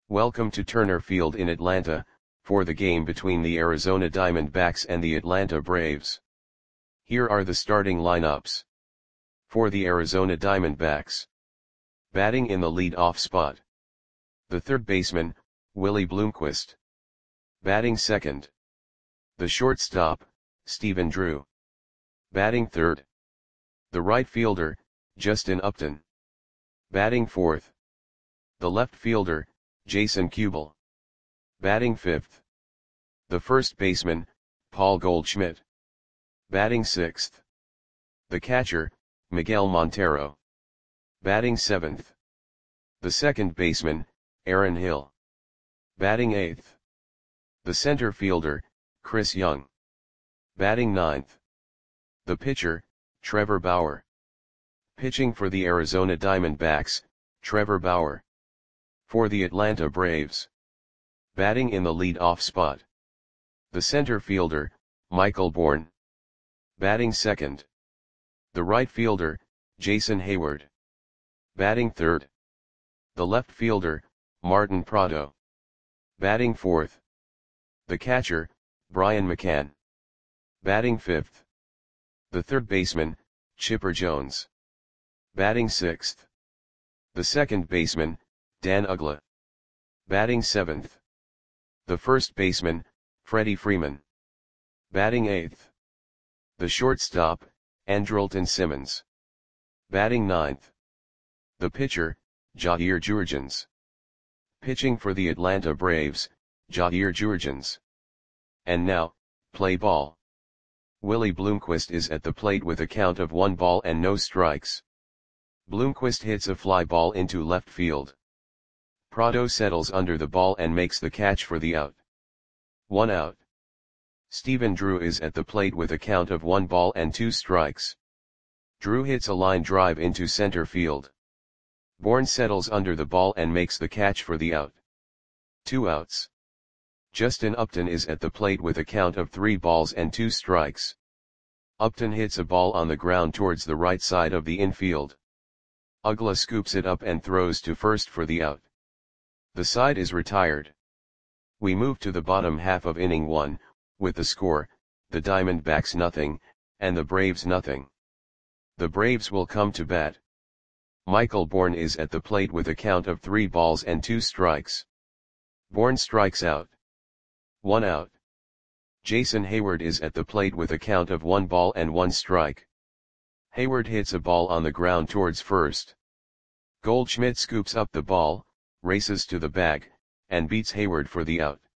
Welcome to Turner Field in Atlanta, for the game between the Arizona Diamondbacks and the Atlanta Braves. Here are the starting lineups. For the Arizona Diamondbacks. Batting in the lead-off spot. The third baseman, Willie Bloomquist. Batting second. The shortstop, Stephen Drew. Batting third. The right fielder, Justin Upton. Batting fourth. The left fielder, Jason Kubel. Batting fifth. The first baseman, Paul Goldschmidt. Batting sixth. The catcher, Miguel Montero. Batting seventh. The second baseman, Aaron Hill. Batting eighth. The center fielder, Chris Young. Batting ninth. The pitcher, Trevor Bauer. Pitching for the Arizona Diamondbacks, Trevor Bauer. For the Atlanta Braves. Batting in the lead-off spot. The center fielder, Michael Bourn. Batting second. The right fielder, Jason Heyward. Batting third. The left fielder, Martin Prado. Batting fourth. The catcher, Brian McCann. Batting fifth. The third baseman, Chipper Jones. Batting sixth. The second baseman, Dan Uggla. Batting seventh. The first baseman, Freddie Freeman. Batting eighth. The shortstop, Andrelton Simmons. Batting ninth. The pitcher, Jair Jurrjens. Pitching for the Atlanta Braves, Jair Jurrjens. And now, play ball. Willie Bloomquist is at the plate with a count of 1 ball and no strikes. Bloomquist hits a fly ball into left field. Prado settles under the ball and makes the catch for the out. 1 out. Stephen Drew is at the plate with a count of 1 ball and 2 strikes. Drew hits a line drive into center field. Bourn settles under the ball and makes the catch for the out. 2 outs. Justin Upton is at the plate with a count of 3 balls and 2 strikes. Upton hits a ball on the ground towards the right side of the infield. Uggla scoops it up and throws to first for the out. The side is retired. We move to the bottom half of inning 1, with the score, the Diamondbacks nothing, and the Braves nothing. The Braves will come to bat. Michael Bourn is at the plate with a count of 3 balls and 2 strikes. Bourn strikes out. 1 out. Jason Heyward is at the plate with a count of 1 ball and 1 strike. Heyward hits a ball on the ground towards first. Goldschmidt scoops up the ball, races to the bag, and beats Heyward for the out.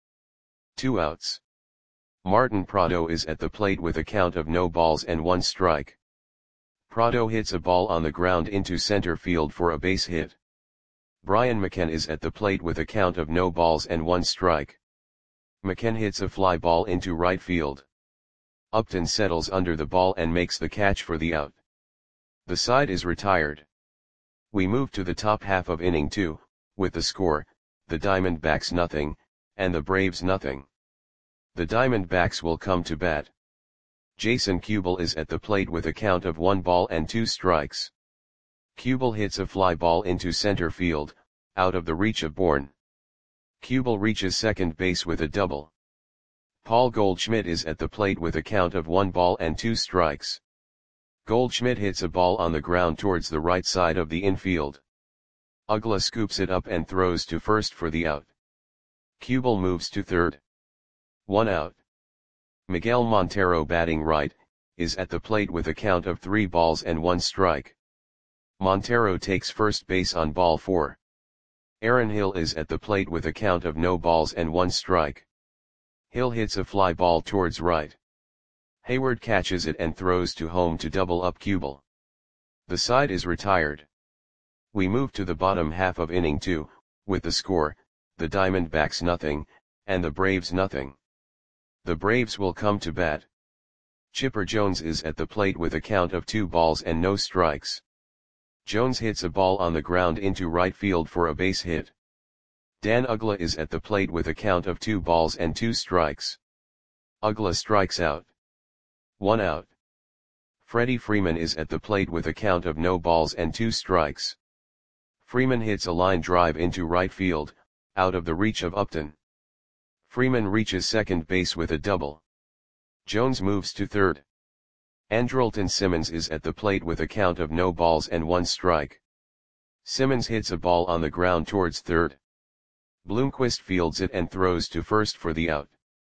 2 outs. Martin Prado is at the plate with a count of no balls and 1 strike. Prado hits a ball on the ground into center field for a base hit. Brian McCann is at the plate with a count of no balls and 1 strike. McCann hits a fly ball into right field. Upton settles under the ball and makes the catch for the out. The side is retired. We move to the top half of inning 2, with the score, the Diamondbacks nothing, and the Braves nothing. The Diamondbacks will come to bat. Jason Kubel is at the plate with a count of 1 ball and 2 strikes. Kubel hits a fly ball into center field, out of the reach of Bourn. Kubel reaches second base with a double. Paul Goldschmidt is at the plate with a count of 1 ball and 2 strikes. Goldschmidt hits a ball on the ground towards the right side of the infield. Uggla scoops it up and throws to first for the out. Kubel moves to third. 1 out. Miguel Montero, batting right, is at the plate with a count of 3 balls and 1 strike. Montero takes first base on ball 4. Aaron Hill is at the plate with a count of no balls and 1 strike. Hill hits a fly ball towards right. Heyward catches it and throws to home to double up Kubel. The side is retired. We move to the bottom half of inning 2, with the score, the Diamondbacks nothing, and the Braves nothing. The Braves will come to bat. Chipper Jones is at the plate with a count of 2 balls and no strikes. Jones hits a ball on the ground into right field for a base hit. Dan Uggla is at the plate with a count of 2 balls and 2 strikes. Uggla strikes out. 1 out. Freddie Freeman is at the plate with a count of no balls and 2 strikes. Freeman hits a line drive into right field, out of the reach of Upton. Freeman reaches second base with a double. Jones moves to third. Andrelton Simmons is at the plate with a count of no balls and one strike. Simmons hits a ball on the ground towards third. Bloomquist fields it and throws to first for the out.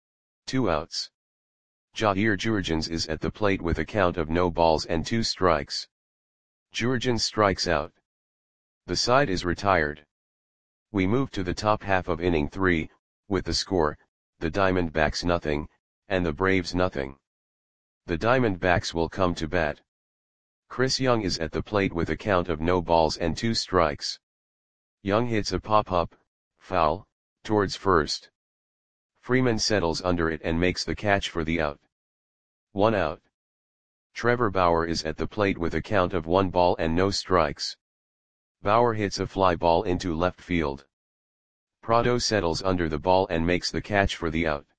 2 outs. Jair Jurgens is at the plate with a count of no balls and 2 strikes. Jurgens strikes out. The side is retired. We move to the top half of inning 3, with the score, the Diamondbacks nothing, and the Braves nothing. The Diamondbacks will come to bat. Chris Young is at the plate with a count of no balls and 2 strikes. Young hits a pop-up, foul, towards first. Freeman settles under it and makes the catch for the out. 1 out. Trevor Bauer is at the plate with a count of 1 ball and no strikes. Bauer hits a fly ball into left field. Prado settles under the ball and makes the catch for the out.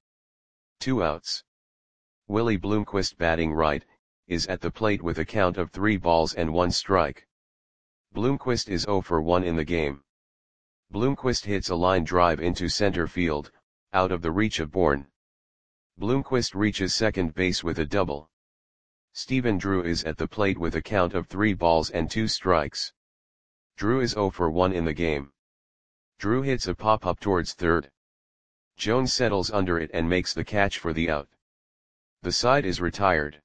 2 outs. Willie Bloomquist, batting right, is at the plate with a count of 3 balls and 1 strike. Bloomquist is 0 for 1 in the game. Bloomquist hits a line drive into center field, out of the reach of Bourne. Bloomquist reaches second base with a double. Stephen Drew is at the plate with a count of 3 balls and 2 strikes. Drew is 0 for 1 in the game. Drew hits a pop-up towards third. Jones settles under it and makes the catch for the out. The side is retired.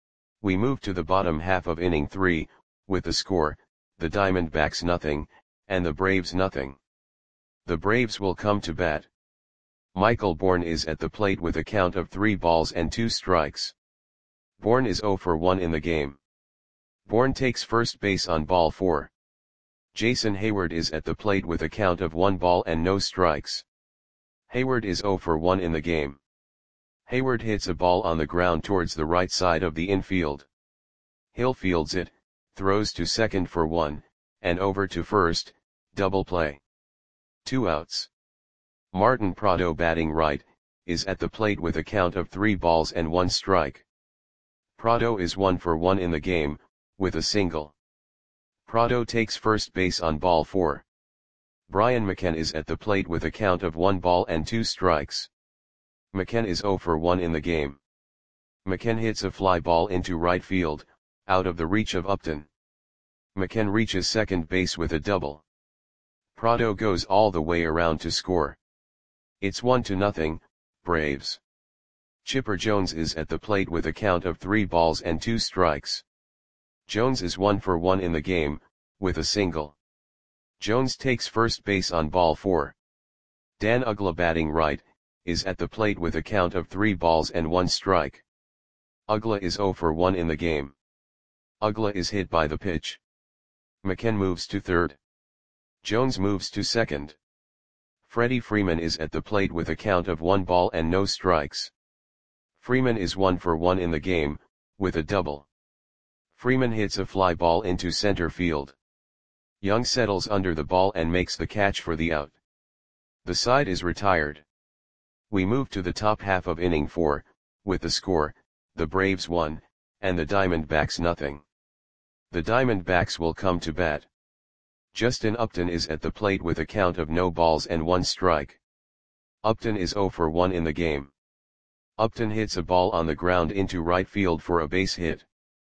We move to the bottom half of inning 3, with the score, the Diamondbacks nothing, and the Braves nothing. The Braves will come to bat. Michael Bourne is at the plate with a count of 3 balls and 2 strikes. Bourne is 0 for 1 in the game. Bourne takes first base on ball 4. Jason Hayward is at the plate with a count of 1 ball and no strikes. Hayward is 0 for 1 in the game. Hayward hits a ball on the ground towards the right side of the infield. Hill fields it, throws to second for 1, and over to first, double play. 2 outs. Martin Prado, batting right, is at the plate with a count of 3 balls and 1 strike. Prado is 1 for 1 in the game, with a single. Prado takes first base on ball 4. Brian McKenna is at the plate with a count of 1 ball and 2 strikes. McKenna is 0 for 1 in the game. McKenna hits a fly ball into right field, out of the reach of Upton. McKenna reaches second base with a double. Prado goes all the way around to score. It's 1-0, Braves. Chipper Jones is at the plate with a count of 3 balls and 2 strikes. Jones is 1 for 1 in the game, with a single. Jones takes first base on ball 4. Dan Uggla, batting right, is at the plate with a count of 3 balls and 1 strike. Uggla is 0 for 1 in the game. Uggla is hit by the pitch. McKenna moves to third. Jones moves to second. Freddie Freeman is at the plate with a count of 1 ball and no strikes. Freeman is 1 for 1 in the game, with a double. Freeman hits a fly ball into center field. Young settles under the ball and makes the catch for the out. The side is retired. We move to the top half of inning 4, with the score, the Braves 1, and the Diamondbacks nothing. The Diamondbacks will come to bat. Justin Upton is at the plate with a count of no balls and 1 strike. Upton is 0 for 1 in the game. Upton hits a ball on the ground into right field for a base hit.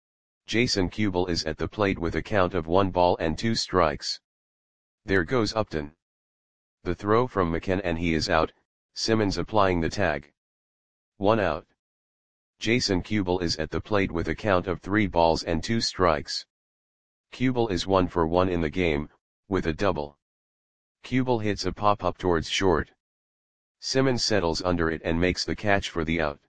Jason Kubel is at the plate with a count of 1 ball and 2 strikes. There goes Upton. The throw from McKenna and he is out, Simmons applying the tag. 1 out. Jason Kubel is at the plate with a count of 3 balls and 2 strikes. Kubel is 1 for 1 in the game, with a double. Kubel hits a pop-up towards short. Simmons settles under it and makes the catch for the out.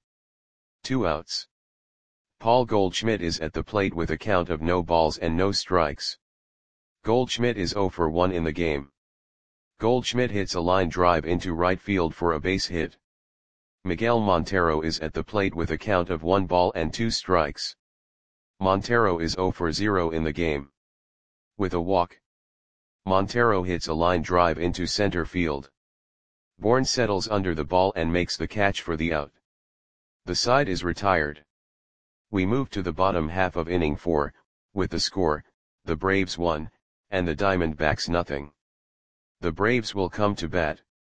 2 outs. Paul Goldschmidt is at the plate with a count of no balls and no strikes. Goldschmidt is 0 for 1 in the game. Goldschmidt hits a line drive into right field for a base hit. Miguel Montero is at the plate with a count of 1 ball and 2 strikes. Montero is 0 for 0 in the game. With a walk. Montero hits a line drive into center field. Bourne settles under the ball and makes the catch for the out. The side is retired. We move to the bottom half of inning 4, with the score, the Braves 1, and the Diamondbacks nothing. The Braves will come to bat.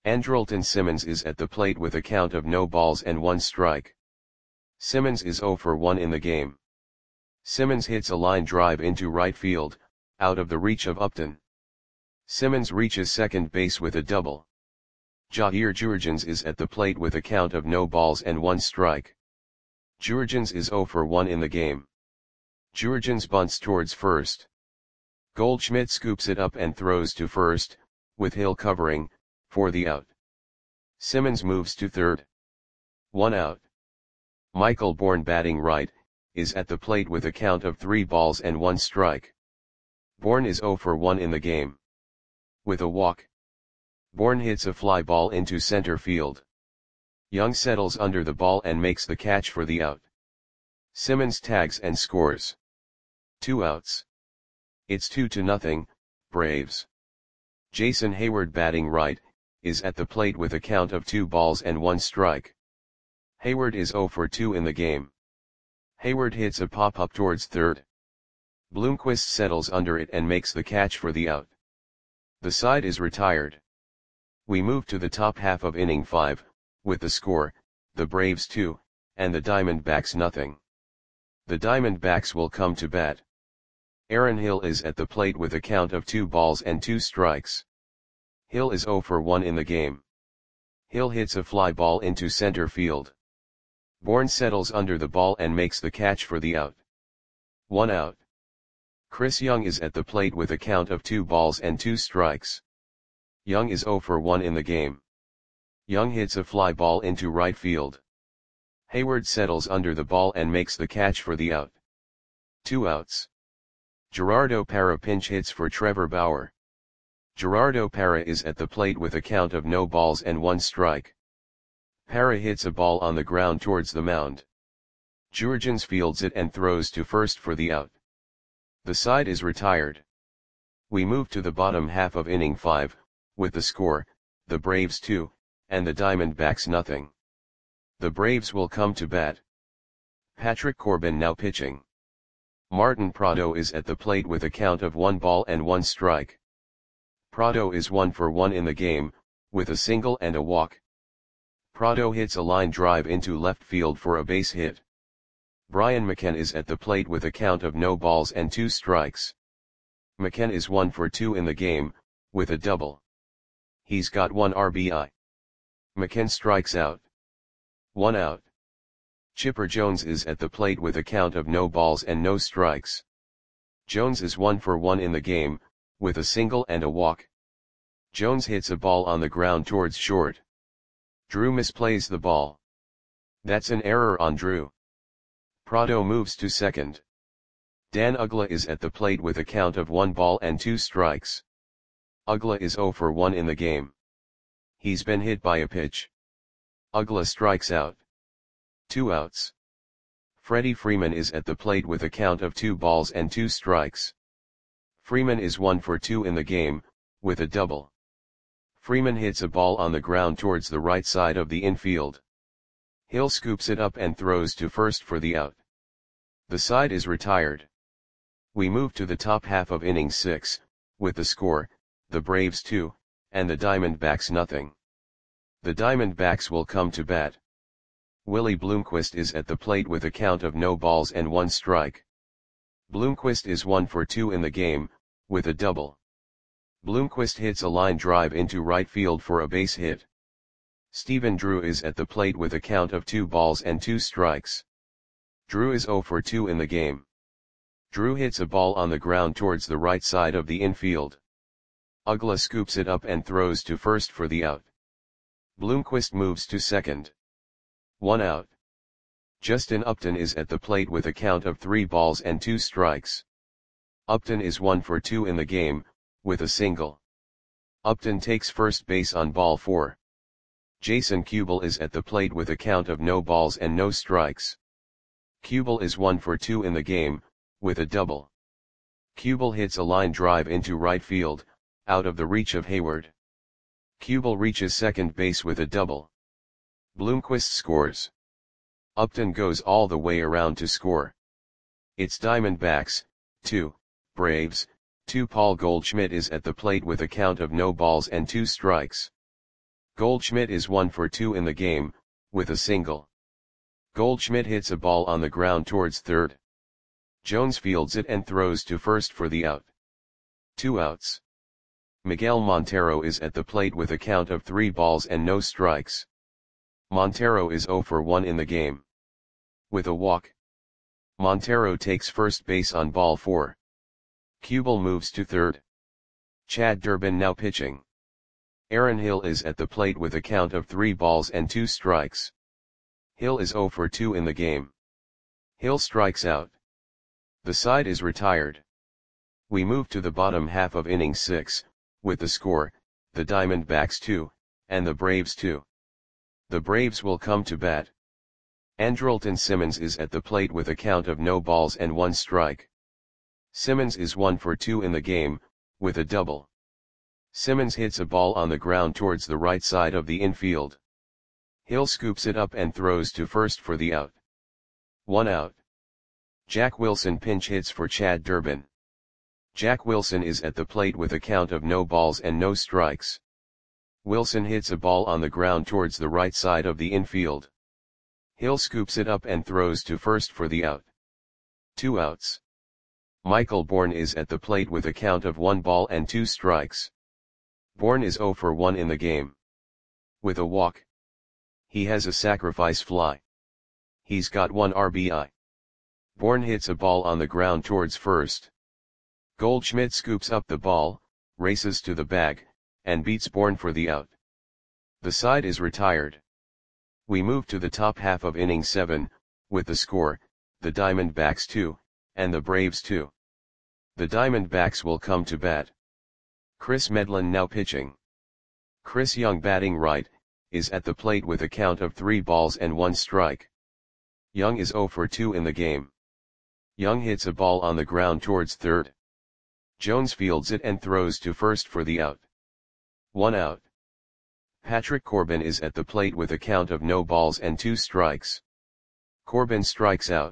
Andrelton Simmons is at the plate with a count of no balls and 1 strike. Simmons is 0 for 1 in the game. Simmons hits a line drive into right field, out of the reach of Upton. Simmons reaches second base with a double. Jair Jurrjens is at the plate with a count of no balls and 1 strike. Jurrjens is 0 for 1 in the game. Jurrjens bunts towards first. Goldschmidt scoops it up and throws to first, with Hill covering, for the out. Simmons moves to third. 1 out. Michael Bourne, batting right, is at the plate with a count of 3 balls and 1 strike. Bourne is 0 for 1 in the game. With a walk, Bourne hits a fly ball into center field. Young settles under the ball and makes the catch for the out. Simmons tags and scores. 2 outs. It's 2-0, Braves. Jason Heyward, batting right, is at the plate with a count of 2 balls and 1 strike. Heyward is 0 for 2 in the game. Heyward hits a pop-up towards third. Bloomquist settles under it and makes the catch for the out. The side is retired. We move to the top half of inning 5, with the score, the Braves 2, and the Diamondbacks nothing. The Diamondbacks will come to bat. Aaron Hill is at the plate with a count of 2 balls and 2 strikes. Hill is 0 for 1 in the game. Hill hits a fly ball into center field. Bourne settles under the ball and makes the catch for the out. 1 out. Chris Young is at the plate with a count of 2 balls and 2 strikes. Young is 0 for 1 in the game. Young hits a fly ball into right field. Heyward settles under the ball and makes the catch for the out. 2 outs. Gerardo Parra pinch hits for Trevor Bauer. Gerardo Parra is at the plate with a count of no balls and 1 strike. Parra hits a ball on the ground towards the mound. Jurrjens fields it and throws to first for the out. The side is retired. We move to the bottom half of inning 5, with the score, the Braves 2, and the Diamondbacks nothing. The Braves will come to bat. Patrick Corbin now pitching. Martin Prado is at the plate with a count of 1 ball and 1 strike. Prado is 1 for 1 in the game, with a single and a walk. Prado hits a line drive into left field for a base hit. Brian McKenna is at the plate with a count of no balls and 2 strikes. McKenna is 1 for 2 in the game, with a double. He's got 1 RBI. McKenna strikes out. 1 out. Chipper Jones is at the plate with a count of no balls and no strikes. Jones is 1 for 1 in the game, with a single and a walk. Jones hits a ball on the ground towards short. Drew misplays the ball. That's an error on Drew. Prado moves to second. Dan Uggla is at the plate with a count of 1 ball and 2 strikes. Uggla is 0 for 1 in the game. He's been hit by a pitch. Uggla strikes out. 2 outs. Freddie Freeman is at the plate with a count of 2 balls and 2 strikes. Freeman is 1 for 2 in the game, with a double. Freeman hits a ball on the ground towards the right side of the infield. Hill scoops it up and throws to first for the out. The side is retired. We move to the top half of inning 6, with the score, the Braves 2, and the Diamondbacks nothing. The Diamondbacks will come to bat. Willie Bloomquist is at the plate with a count of no balls and 1 strike. Bloomquist is 1 for 2 in the game, with a double. Bloomquist hits a line drive into right field for a base hit. Stephen Drew is at the plate with a count of 2 balls and 2 strikes. Drew is 0 for 2 in the game. Drew hits a ball on the ground towards the right side of the infield. Uggla scoops it up and throws to first for the out. Bloomquist moves to second. 1 out. Justin Upton is at the plate with a count of 3 balls and 2 strikes. Upton is 1 for 2 in the game, with a single. Upton takes first base on ball 4. Jason Kubel is at the plate with a count of no balls and no strikes. Kubel is 1 for 2 in the game, with a double. Kubel hits a line drive into right field, out of the reach of Heyward. Kubel reaches second base with a double. Bloomquist scores. Upton goes all the way around to score. It's Diamondbacks, 2, Braves, 2. Paul Goldschmidt is at the plate with a count of no balls and 2 strikes. Goldschmidt is 1 for 2 in the game, with a single. Goldschmidt hits a ball on the ground towards third. Jones fields it and throws to first for the out. 2 outs. Miguel Montero is at the plate with a count of 3 balls and no strikes. Montero is 0 for 1 in the game. With a walk. Montero takes first base on ball 4. Kubel moves to third. Chad Durbin now pitching. Aaron Hill is at the plate with a count of 3 balls and 2 strikes. Hill is 0 for 2 in the game. Hill strikes out. The side is retired. We move to the bottom half of inning 6, with the score, the Diamondbacks 2, and the Braves 2. The Braves will come to bat. Andrelton Simmons is at the plate with a count of no balls and 1 strike. Simmons is 1 for 2 in the game, with a double. Simmons hits a ball on the ground towards the right side of the infield. Hill scoops it up and throws to first for the out. 1 out. Jack Wilson pinch hits for Chad Durbin. Jack Wilson is at the plate with a count of no balls and no strikes. Wilson hits a ball on the ground towards the right side of the infield. Hill scoops it up and throws to first for the out. 2 outs. Michael Bourne is at the plate with a count of 1 ball and 2 strikes. Bourne is 0 for 1 in the game. With a walk. He has a sacrifice fly. He's got 1 RBI. Bourne hits a ball on the ground towards first. Goldschmidt scoops up the ball, races to the bag, and beats Bourne for the out. The side is retired. We move to the top half of inning 7, with the score, the Diamondbacks 2, and the Braves 2. The Diamondbacks will come to bat. Chris Medlin now pitching. Chris Young batting right, is at the plate with a count of 3 balls and 1 strike. Young is 0 for 2 in the game. Young hits a ball on the ground towards third. Jones fields it and throws to first for the out. 1 out. Patrick Corbin is at the plate with a count of no balls and 2 strikes. Corbin strikes out.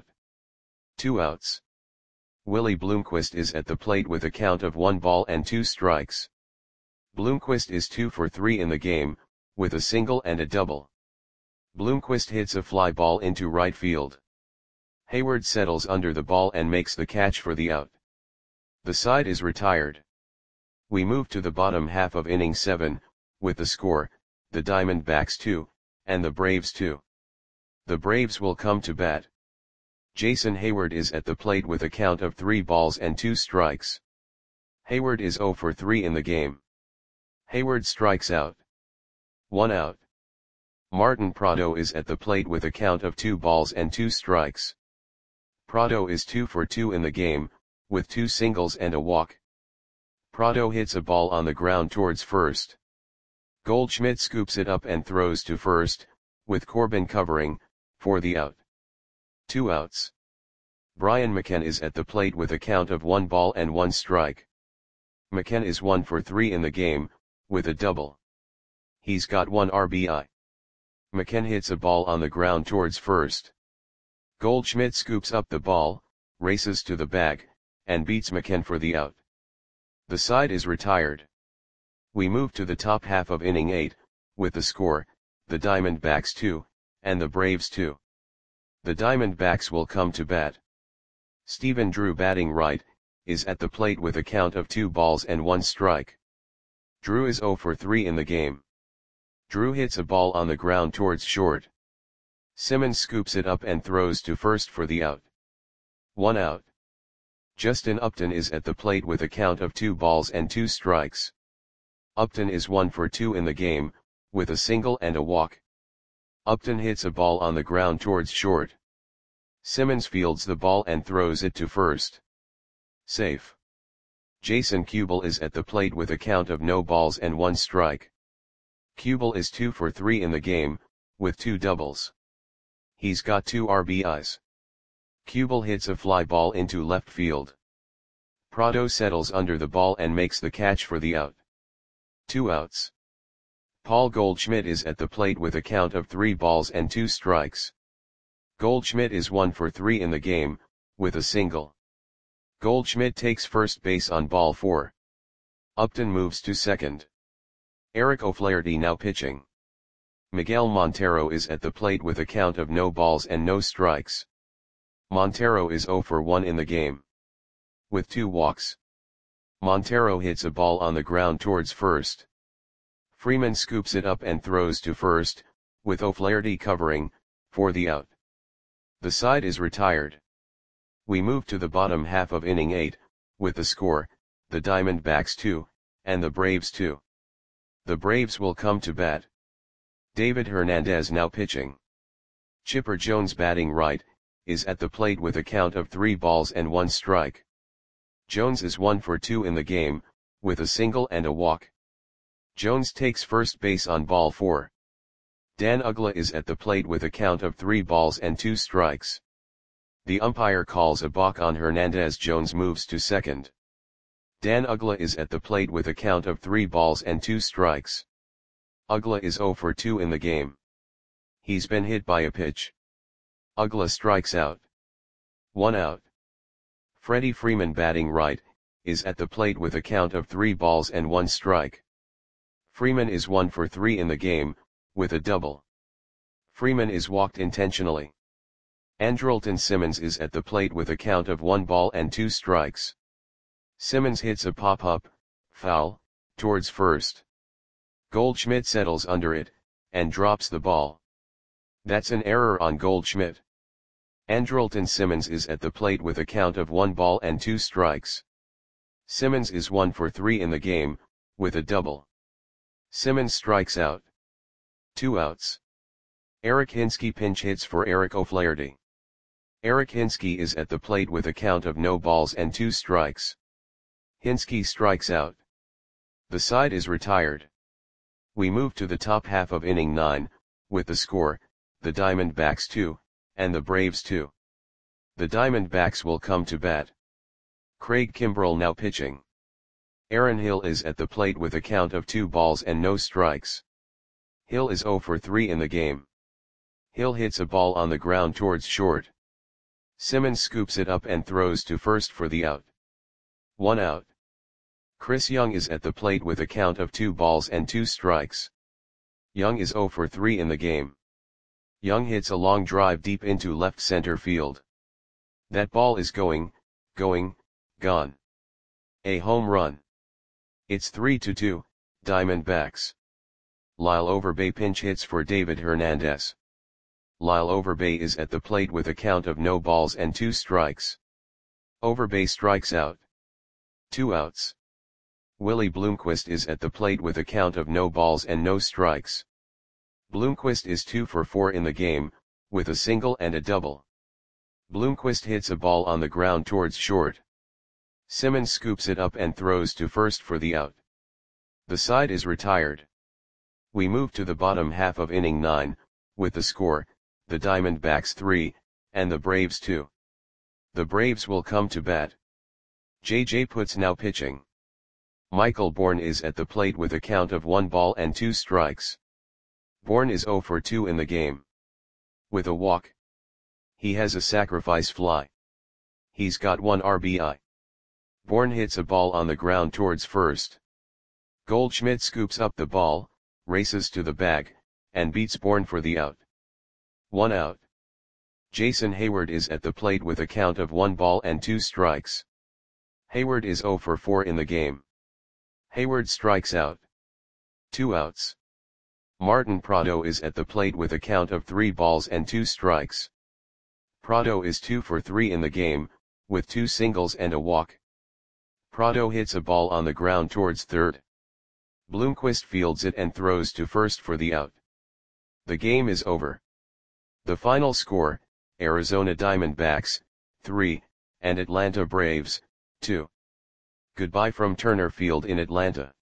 2 outs. Willie Bloomquist is at the plate with a count of 1 ball and 2 strikes. Bloomquist is 2 for 3 in the game, with a single and a double. Bloomquist hits a fly ball into right field. Hayward settles under the ball and makes the catch for the out. The side is retired. We move to the bottom half of inning 7, with the score, the Diamondbacks 2, and the Braves 2. The Braves will come to bat. Jason Hayward is at the plate with a count of 3 balls and 2 strikes. Hayward is 0 for 3 in the game. Hayward strikes out. 1 out. Martin Prado is at the plate with a count of 2 balls and 2 strikes. Prado is 2 for 2 in the game, with 2 singles and a walk. Prado hits a ball on the ground towards first. Goldschmidt scoops it up and throws to first, with Corbin covering, for the out. 2 outs. Brian McKenna is at the plate with a count of 1 ball and 1 strike. McKenna is 1 for 3 in the game, with a double. He's got 1 RBI. McKenna hits a ball on the ground towards first. Goldschmidt scoops up the ball, races to the bag, and beats McKenna for the out. The side is retired. We move to the top half of inning 8, with the score, the Diamondbacks 2, and the Braves 2. The Diamondbacks will come to bat. Stephen Drew batting right, is at the plate with a count of 2 balls and 1 strike. Drew is 0 for 3 in the game. Drew hits a ball on the ground towards short. Simmons scoops it up and throws to first for the out. 1 out. Justin Upton is at the plate with a count of 2 balls and 2 strikes. Upton is 1 for 2 in the game, with a single and a walk. Upton hits a ball on the ground towards short. Simmons fields the ball and throws it to first. Safe. Jason Kubel is at the plate with a count of no balls and 1 strike. Kubel is 2 for 3 in the game, with 2 doubles. He's got 2 RBIs. Kubel hits a fly ball into left field. Prado settles under the ball and makes the catch for the out. 2 outs. Paul Goldschmidt is at the plate with a count of 3 balls and 2 strikes. Goldschmidt is 1 for 3 in the game, with a single. Goldschmidt takes first base on ball 4. Upton moves to second. Eric O'Flaherty now pitching. Miguel Montero is at the plate with a count of no balls and no strikes. Montero is 0 for 1 in the game. With 2 walks. Montero hits a ball on the ground towards first. Freeman scoops it up and throws to first, with O'Flaherty covering, for the out. The side is retired. We move to the bottom half of inning 8, with the score, the Diamondbacks 2, and the Braves 2. The Braves will come to bat. David Hernandez now pitching. Chipper Jones batting right, is at the plate with a count of 3 balls and 1 strike. Jones is 1 for 2 in the game, with a single and a walk. Jones takes first base on ball 4. Dan Uggla is at the plate with a count of 3 balls and 2 strikes. The umpire calls a balk on Hernandez. Jones moves to second. Dan Uggla is at the plate with a count of 3 balls and 2 strikes. Uggla is 0 for 2 in the game. He's been hit by a pitch. Uggla strikes out. 1 out. Freddie Freeman batting right, is at the plate with a count of 3 balls and 1 strike. Freeman is 1 for 3 in the game, with a double. Freeman is walked intentionally. Andrelton Simmons is at the plate with a count of 1 ball and 2 strikes. Simmons hits a pop-up, foul, towards first. Goldschmidt settles under it, and drops the ball. That's an error on Goldschmidt. Andrelton Simmons is at the plate with a count of 1 ball and 2 strikes. Simmons is 1 for 3 in the game, with a double. Simmons strikes out. 2 outs. Eric Hinske pinch hits for Eric O'Flaherty. Eric Hinske is at the plate with a count of no balls and 2 strikes. Hinske strikes out. The side is retired. We move to the top half of inning 9, with the score, the Diamondbacks 2, and the Braves 2. The Diamondbacks will come to bat. Craig Kimbrell now pitching. Aaron Hill is at the plate with a count of 2 balls and no strikes. Hill is 0 for 3 in the game. Hill hits a ball on the ground towards short. Simmons scoops it up and throws to first for the out. 1 out. Chris Young is at the plate with a count of 2 balls and 2 strikes. Young is 0 for 3 in the game. Young hits a long drive deep into left center field. That ball is gone. A home run. It's 3-2, Diamondbacks. Lyle Overbay pinch hits for David Hernandez. Lyle Overbay is at the plate with a count of no balls and 2 strikes. Overbay strikes out. 2 outs. Willie Bloomquist is at the plate with a count of no balls and no strikes. Bloomquist is 2 for 4 in the game, with a single and a double. Bloomquist hits a ball on the ground towards short. Simmons scoops it up and throws to first for the out. The side is retired. We move to the bottom half of inning 9, with the score, the Diamondbacks 3, and the Braves 2. The Braves will come to bat. J.J. Putz now pitching. Michael Bourne is at the plate with a count of 1 ball and 2 strikes. Bourne is 0 for 2 in the game. With a walk. He has a sacrifice fly. He's got 1 RBI. Bourne hits a ball on the ground towards first. Goldschmidt scoops up the ball, races to the bag, and beats Bourne for the out. 1 out. Jason Hayward is at the plate with a count of 1 ball and 2 strikes. Hayward is 0 for 4 in the game. Hayward strikes out. 2 outs. Martin Prado is at the plate with a count of 3 balls and 2 strikes. Prado is 2 for 3 in the game, with 2 singles and a walk. Prado hits a ball on the ground towards third. Bloomquist fields it and throws to first for the out. The game is over. The final score, Arizona Diamondbacks, 3, and Atlanta Braves, 2. Goodbye from Turner Field in Atlanta.